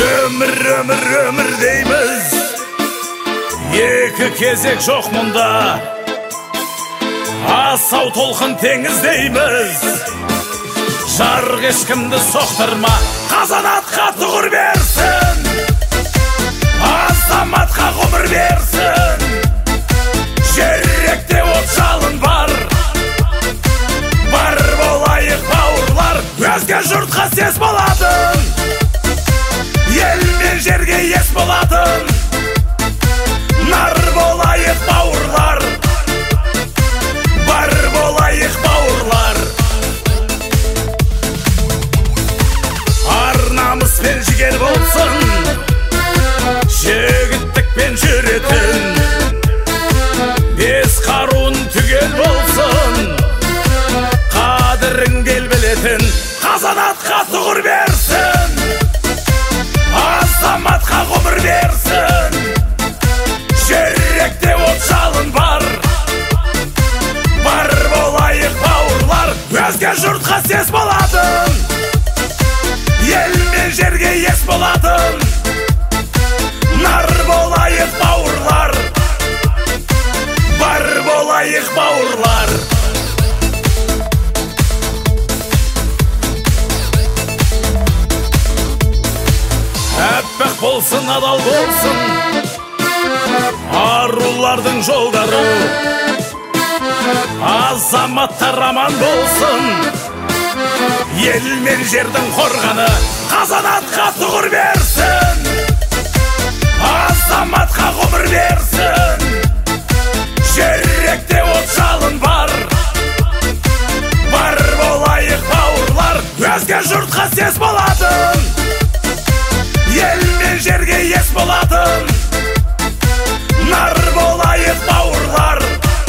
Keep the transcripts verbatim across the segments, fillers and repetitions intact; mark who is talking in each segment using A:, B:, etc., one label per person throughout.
A: Өмір, өмір, өмір дейміз, екі кезек жоқ мұнда. Асау толқын теңіз дейміз, жарық ешкімді соқтырма, қазанатқа тұғыр берсін, азаматқа ғұмыр берсін. Жүректе от жалын бар, бар болайық бауырлар, өзге жұртқа сес болатын, ел мен жерге ес болатын. Нар болайық бауырлар, бар болайық бауырлар. Ар-намыс пен жігер болсын, жігіттікпен жүретін, бес қаруын түгел болсын, қадірін ел білетін. Қазанатқа тұғыр берсін, азаматқа ғұмыр берсін. Жүректе от жалын бар, бар болайық бауырлар, өзге жұртқа сес болатын, ел мен жерге ес болатын. Нар болайық бауырлар, бар болайық бауырлар. Әппақ болсын, адал болсын арулардың жолдары, азаматтар аман болсын, ел мен жердің қорғаны. Қазанатқа тұғыр берсін, азаматқа ғұмыр берсін. Жүректе от жалын бар, бар болайық бауырлар, өзге жұртқа сес болатын, ел мен жерге ес болатын. Нар болайық бауырлар,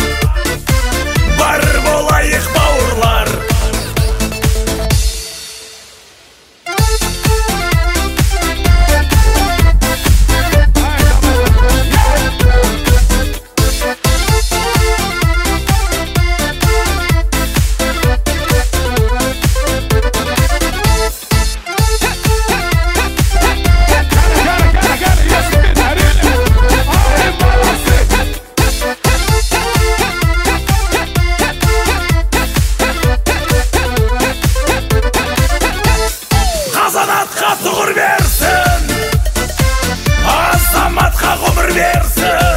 A: бар болайық бауырлар. Қазанатқа тұғыр берсін, азаматқа ғұмыр берсін.